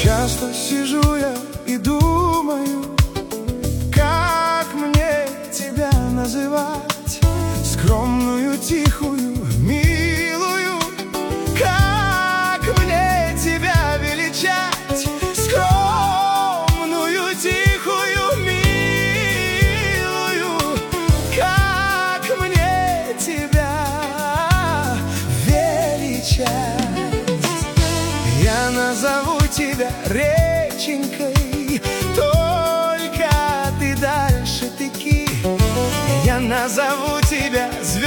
Часто сижу я и думаю, как мне тебя называть, скромную, тихую, милую. Как мне тебя величать, скромную, тихую, милую. Как мне тебя величать? Я назову тебя реченькой, только ты дальше теки. Я назову тебя звездой.